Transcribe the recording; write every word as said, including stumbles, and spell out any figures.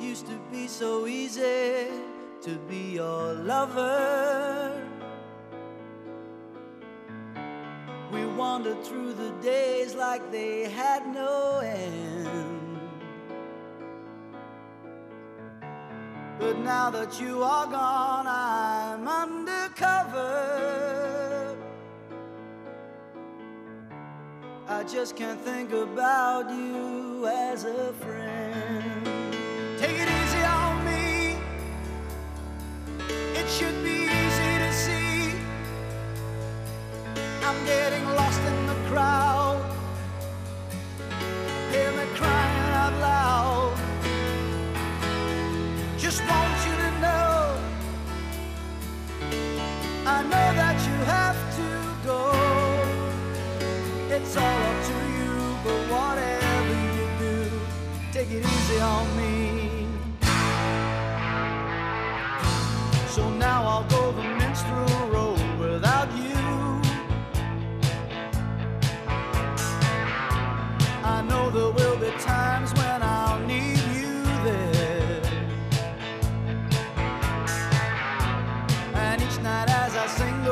used to be so easy to be your lover. We wandered through the days like they had no end. But now that you are gone, I'm undercover. I just can't think about you as a friend. Take it easy on me. It should be easy to see. I'm getting lost in the crowd. Hear me crying out loud. Just want you to know, I know that you have to go. It's all up to you, but whatever you do, take it easy on me. So now I'll go the minstrel road without you. I know there will be times when I'll need you there. And each night as I sing the